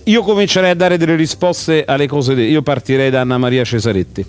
Io comincerei a dare delle risposte alle cose. Io partirei da Anna Maria Cesaretti.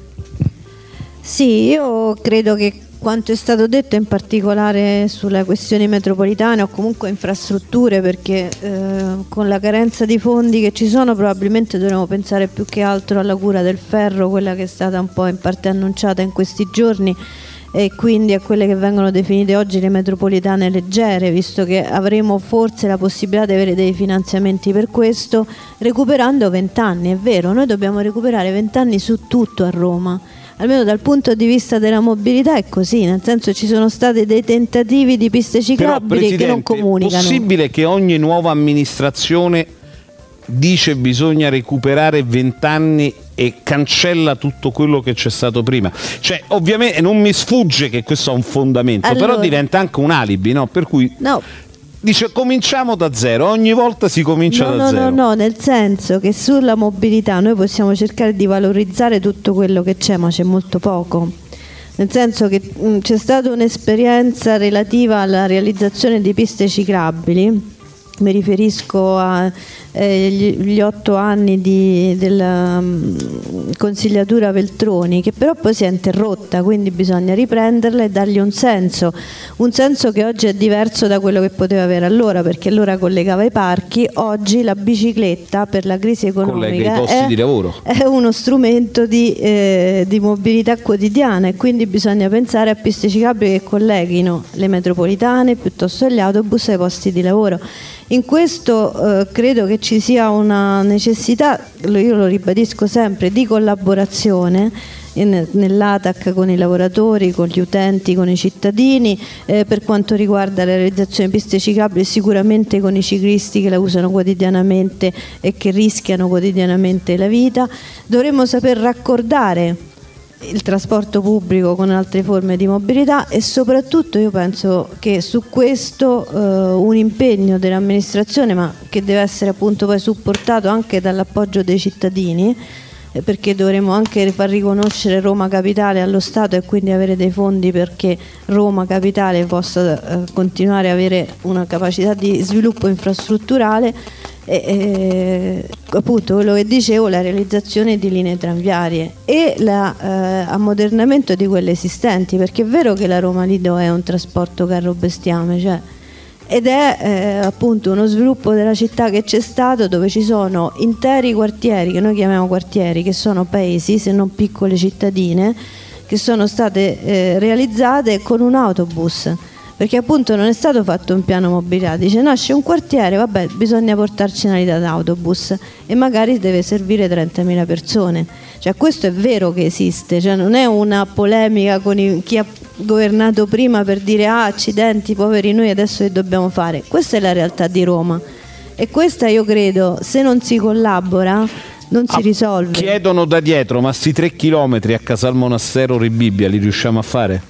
Sì, io credo che quanto è stato detto, in particolare sulle questioni metropolitane o comunque infrastrutture, perché con la carenza di fondi che ci sono probabilmente dovremmo pensare più che altro alla cura del ferro, quella che è stata un po' in parte annunciata in questi giorni, e quindi a quelle che vengono definite oggi le metropolitane leggere, visto che avremo forse la possibilità di avere dei finanziamenti per questo, recuperando 20 anni. È vero, noi dobbiamo recuperare 20 anni su tutto a Roma, almeno dal punto di vista della mobilità è così, nel senso ci sono stati dei tentativi di piste ciclabili che non comunicano. È possibile che ogni nuova amministrazione dice bisogna recuperare 20 anni e cancella tutto quello che c'è stato prima? Cioè, ovviamente non mi sfugge che questo ha un fondamento, allora, però diventa anche un alibi, no? Per cui dice cominciamo da zero, ogni volta si comincia da zero. No, nel senso che sulla mobilità noi possiamo cercare di valorizzare tutto quello che c'è, ma c'è molto poco. Nel senso che c'è stata un'esperienza relativa alla realizzazione di piste ciclabili. Mi riferisco agli 8 anni della consigliatura Veltroni, che però poi si è interrotta, quindi bisogna riprenderla e dargli un senso che oggi è diverso da quello che poteva avere allora, perché allora collegava i parchi, oggi la bicicletta per la crisi economica i posti di lavoro. È uno strumento di mobilità quotidiana, e quindi bisogna pensare a piste ciclabili che colleghino le metropolitane piuttosto che gli autobus ai posti di lavoro. In questo credo che ci sia una necessità, io lo ribadisco sempre, di collaborazione nell'ATAC con i lavoratori, con gli utenti, con i cittadini, per quanto riguarda la realizzazione di piste ciclabili, sicuramente con i ciclisti che la usano quotidianamente e che rischiano quotidianamente la vita. Dovremmo saper raccordare il trasporto pubblico con altre forme di mobilità, e soprattutto io penso che su questo un impegno dell'amministrazione, ma che deve essere appunto poi supportato anche dall'appoggio dei cittadini, perché dovremo anche far riconoscere Roma Capitale allo Stato e quindi avere dei fondi perché Roma Capitale possa continuare a avere una capacità di sviluppo infrastrutturale. Appunto quello che dicevo, la realizzazione di linee tranviarie e l'ammodernamento di quelle esistenti, perché è vero che la Roma Lido è un trasporto carro-bestiame, ed è appunto uno sviluppo della città che c'è stato, dove ci sono interi quartieri che noi chiamiamo quartieri, che sono paesi se non piccole cittadine, che sono state realizzate con un autobus, perché appunto non è stato fatto un piano mobilità. Dice nasce un quartiere, vabbè, bisogna portarci una linea d'autobus e magari deve servire 30.000 persone. Questo è vero che esiste, non è una polemica con chi ha governato prima per dire accidenti, poveri noi, adesso che dobbiamo fare. Questa è la realtà di Roma, e questa, io credo, se non si collabora non si risolve. Chiedono da dietro, ma sti 3 chilometri a Casal Monastero Rebibbia li riusciamo a fare?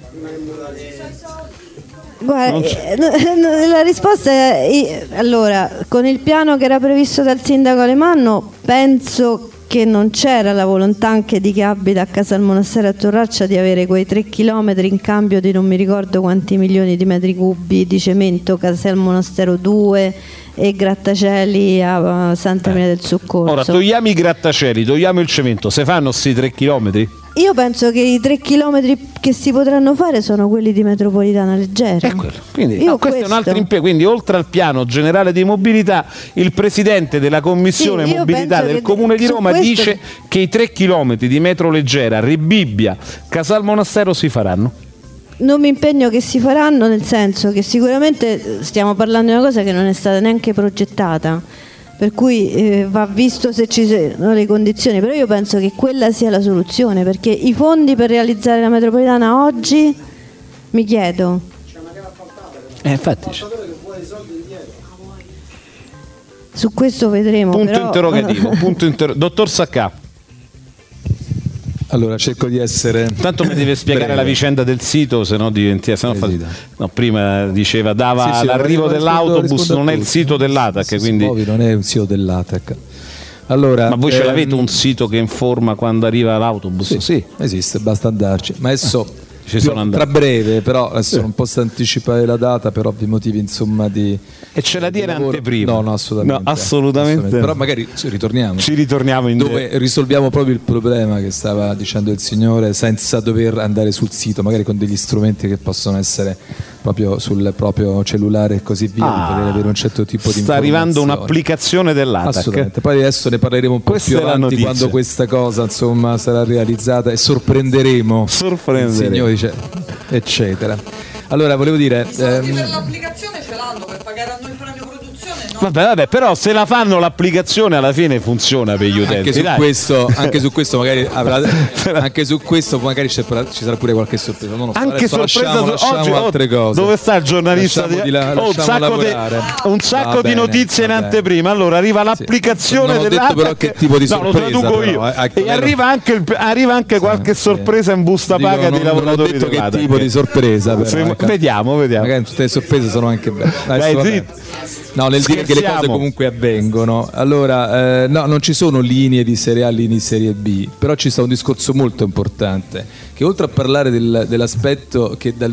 Guarda, la risposta è allora, con il piano che era previsto dal sindaco Alemanno, penso che non c'era la volontà anche di chi abita a Casal Monastero a Torraccia di avere quei 3 chilometri in cambio di non mi ricordo quanti milioni di metri cubi di cemento, Casal Monastero 2 e grattacieli a Santa Maria del Soccorso. Ora togliamo i grattacieli, togliamo il cemento, se fanno sti 3 chilometri? Io penso che i 3 chilometri che si potranno fare sono quelli di metropolitana leggera. Quindi questo è un altro impegno. Quindi, oltre al piano generale di mobilità, il presidente della commissione mobilità del Comune di Roma dice che i 3 chilometri di metro leggera Rebibbia, Casal Monastero si faranno. Non mi impegno che si faranno, nel senso che sicuramente stiamo parlando di una cosa che non è stata neanche progettata, per cui va visto se ci sono le condizioni, però io penso che quella sia la soluzione, perché i fondi per realizzare la metropolitana oggi, mi chiedo, infatti su questo vedremo. Punto interrogativo. Dottor Saccà. Allora cerco di essere. Tanto mi deve spiegare la vicenda del sito, se no diventi. Prima diceva l'arrivo dell'autobus non è il sito dell'ATAC, quindi non è un sito dell'ATAC. Allora, ma voi ce l'avete un sito che informa quando arriva l'autobus? Sì, esiste, basta andarci. Ma adesso sono andato. Tra breve, però adesso non posso anticipare la data per ovvi motivi, insomma, di... E ce la dire anteprima? No, assolutamente. No, assolutamente. Però magari ci ritorniamo. In dove risolviamo proprio il problema che stava dicendo il signore, senza dover andare sul sito, magari con degli strumenti che possono essere proprio sul proprio cellulare e così via, di poter avere un certo tipo di sta arrivando un'applicazione dell'ATAC. Assolutamente. Poi adesso ne parleremo un po' più avanti, quando questa cosa, insomma, sarà realizzata, e sorprenderemo il signore, eccetera. Allora, volevo dire, i soldi per l'applicazione ce l'hanno per pagare a noi il premio produzione, no? Vabbè, però se la fanno l'applicazione alla fine funziona per gli utenti. Anche su questo magari ci sarà pure qualche sorpresa. Non lo so. Anche sorpresa lasciamo altre cose. Dove sta il giornalista? Un sacco di notizie in anteprima. Allora arriva l'applicazione dell'ATAC. Però che tipo di sorpresa? Lo traduco io. E arriva anche qualche sorpresa in busta paga dei lavoratori. Non ho detto che tipo di sorpresa, però. Vediamo. Magari tutte le sorprese sono anche belle. No, nel dire che le cose comunque avvengono. Allora, no, non ci sono linee di Serie A, linee di Serie B, però ci sta un discorso molto importante, che oltre a parlare dell'aspetto che dal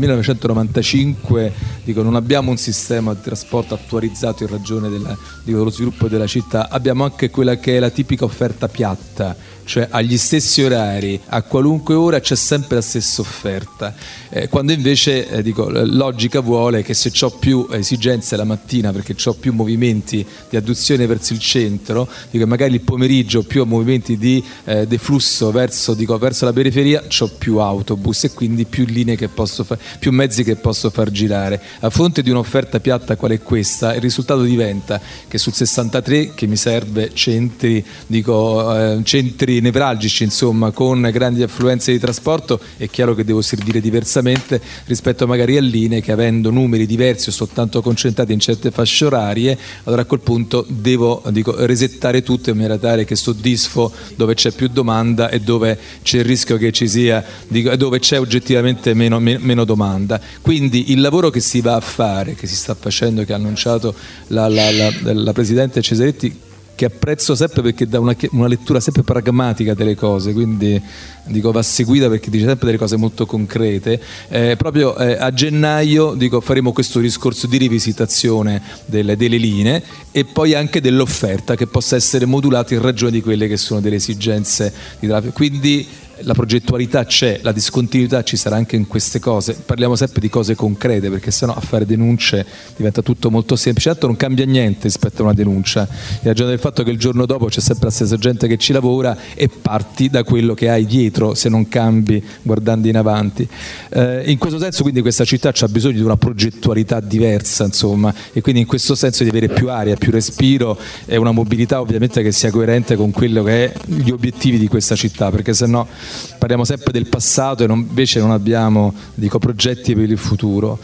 1995 non abbiamo un sistema di trasporto attualizzato in ragione dello sviluppo della città, abbiamo anche quella che è la tipica offerta piatta, cioè agli stessi orari, a qualunque ora c'è sempre la stessa offerta, quando invece logica vuole che se ho più esigenze la mattina, perché ho più movimenti di adduzione verso il centro, magari il pomeriggio più movimenti di deflusso verso la periferia, ho più autobus e quindi più linee che posso più mezzi che posso far girare. A fronte di un'offerta piatta quale è questa, il risultato diventa che sul 63, che mi serve centri nevralgici, insomma, con grandi affluenze di trasporto, è chiaro che devo servire diversamente rispetto magari a linee che, avendo numeri diversi o soltanto concentrati in certe fasce orarie, allora a quel punto devo resettare tutto in maniera tale che soddisfo dove c'è più domanda e dove c'è il rischio che ci sia, dove c'è oggettivamente meno domanda. Quindi il lavoro che si va a fare, che si sta facendo, che ha annunciato la Presidente Cesaretti, che apprezzo sempre perché dà una lettura sempre pragmatica delle cose, quindi va seguita perché dice sempre delle cose molto concrete. Proprio a gennaio faremo questo discorso di rivisitazione delle linee e poi anche dell'offerta, che possa essere modulata in ragione di quelle che sono delle esigenze di traffico. Quindi la progettualità c'è, la discontinuità ci sarà anche in queste cose. Parliamo sempre di cose concrete, perché sennò a fare denunce diventa tutto molto semplice. Tanto non cambia niente rispetto a una denuncia, in ragione del fatto che il giorno dopo c'è sempre la stessa gente che ci lavora e parti da quello che hai dietro, se non cambi guardando in avanti. In questo senso quindi questa città ha bisogno di una progettualità diversa, insomma, e quindi in questo senso di avere più aria, più respiro e una mobilità ovviamente che sia coerente con quello che è gli obiettivi di questa città, perché sennò parliamo sempre del passato e invece non abbiamo progetti per il futuro.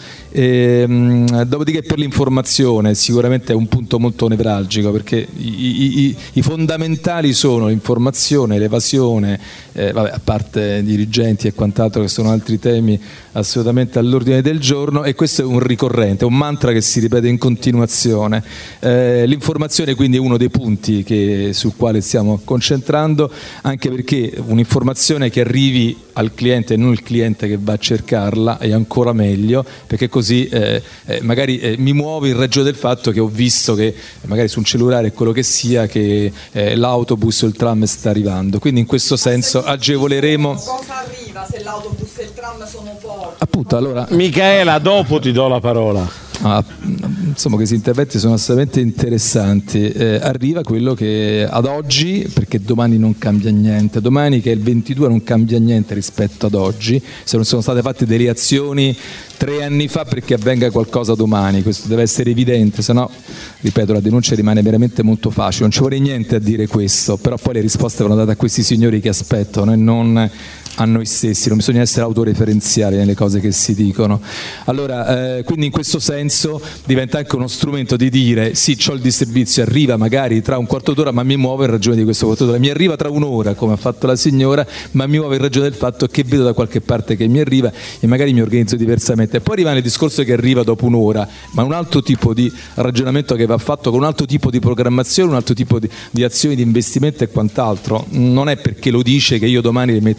Dopodiché per l'informazione sicuramente è un punto molto nevralgico, perché i fondamentali sono l'informazione, l'evasione, a parte dirigenti e quant'altro che sono altri temi assolutamente all'ordine del giorno, e questo è un ricorrente, un mantra che si ripete in continuazione. L'informazione quindi è uno dei punti sul quale stiamo concentrando, anche perché un'informazione che arrivi al cliente e non il cliente che va a cercarla è ancora meglio, perché così magari mi muovo in ragione del fatto che ho visto che magari su un cellulare, quello che sia, che l'autobus o il tram sta arrivando. Quindi in questo senso agevoleremo. Cosa arriva se l'autobus e il tram sono pochi? Appunto, allora Michaela, dopo ti do la parola. Insomma, questi interventi sono assolutamente interessanti. Arriva quello che ad oggi, perché domani non cambia niente, domani che è il 22 non cambia niente rispetto ad oggi, se non sono state fatte delle azioni 3 anni fa perché avvenga qualcosa domani, questo deve essere evidente, se no, ripeto, la denuncia rimane veramente molto facile, non ci vuole niente a dire questo, però poi le risposte vanno date a questi signori che aspettano e non a noi stessi, non bisogna essere autoreferenziali nelle cose che si dicono. Allora, quindi in questo senso diventa anche uno strumento di dire sì, c'ho il disservizio, arriva magari tra un quarto d'ora, ma mi muovo in ragione di questo quarto d'ora, mi arriva tra un'ora come ha fatto la signora, ma mi muovo in ragione del fatto che vedo da qualche parte che mi arriva e magari mi organizzo diversamente. Poi rimane il discorso che arriva dopo un'ora, ma un altro tipo di ragionamento che va fatto con un altro tipo di programmazione, un altro tipo di azioni di investimento e quant'altro. Non è perché lo dice che io domani metto l'auto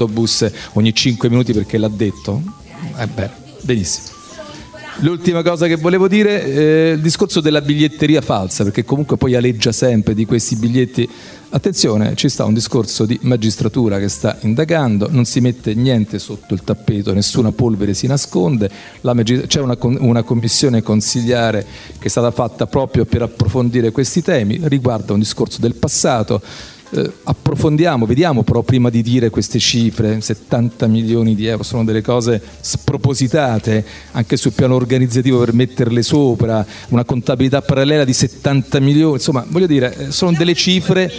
l'autobus ogni 5 minuti perché l'ha detto? Benissimo. L'ultima cosa che volevo dire è il discorso della biglietteria falsa, perché comunque poi aleggia sempre di questi biglietti. Attenzione, ci sta un discorso di magistratura che sta indagando, non si mette niente sotto il tappeto, nessuna polvere si nasconde, c'è una commissione consigliare che è stata fatta proprio per approfondire questi temi, riguarda un discorso del passato. Approfondiamo, vediamo però prima di dire queste cifre, 70 milioni di euro sono delle cose spropositate anche sul piano organizzativo per metterle sopra, una contabilità parallela di 70 milioni, insomma voglio dire sono delle cifre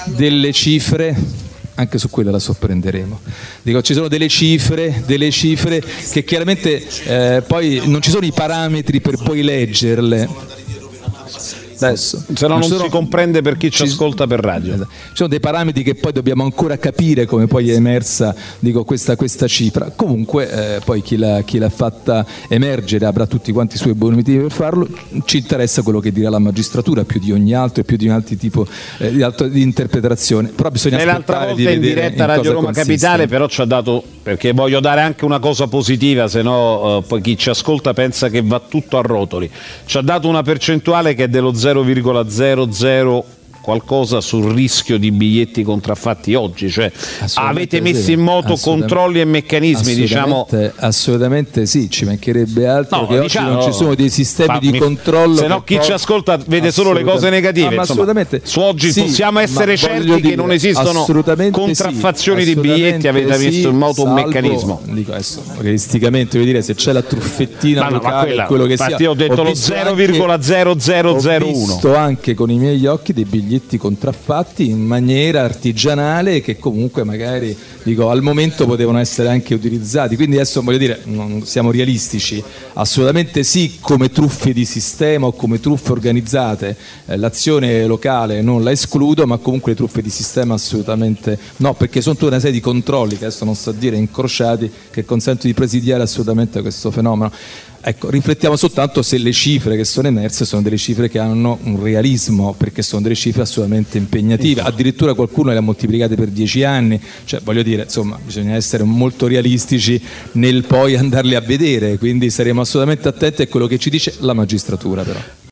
anche su quella la sorprenderemo. Dico, ci sono delle cifre che chiaramente poi non ci sono i parametri per poi leggerle. Adesso, se no non si comprende per chi ci ascolta per radio. Ci sono dei parametri che poi dobbiamo ancora capire come poi è emersa questa cifra. Comunque poi chi l'ha fatta emergere avrà tutti quanti i suoi buoni motivi per farlo. Ci interessa quello che dirà la magistratura più di ogni altro e più di un altro tipo di interpretazione. Però bisogna aspettare di vedere in diretta Radio Roma Capitale, però ci ha dato, perché voglio dare anche una cosa positiva, se no poi chi ci ascolta pensa che va tutto a rotoli. Ci ha dato una percentuale che è dello 0,00 qualcosa sul rischio di biglietti contraffatti oggi, cioè avete messo in moto controlli e meccanismi, diciamo. Assolutamente sì, ci mancherebbe altro, che oggi non ci sono dei sistemi di controllo, se no chi ci ascolta vede solo le cose negative. Assolutamente. Su oggi possiamo essere certi che non esistono contraffazioni di biglietti, avete messo in moto un meccanismo. Dico adesso, realisticamente voglio dire, se c'è la truffettina locale, quello che sia. Infatti ho detto lo 0,0001. Ho visto anche con i miei occhi dei biglietti contraffatti in maniera artigianale che comunque magari al momento potevano essere anche utilizzati, quindi adesso voglio dire, non siamo realistici, assolutamente sì, come truffe di sistema o come truffe organizzate, l'azione locale non la escludo, ma comunque le truffe di sistema assolutamente no, perché sono tutta una serie di controlli che adesso non sto a dire incrociati che consentono di presidiare assolutamente questo fenomeno. Ecco, riflettiamo soltanto se le cifre che sono emerse sono delle cifre che hanno un realismo, perché sono delle cifre assolutamente impegnative, addirittura qualcuno le ha moltiplicate per 10 anni, cioè voglio dire, insomma, bisogna essere molto realistici nel poi andarle a vedere, quindi saremo assolutamente attenti a quello che ci dice la magistratura però.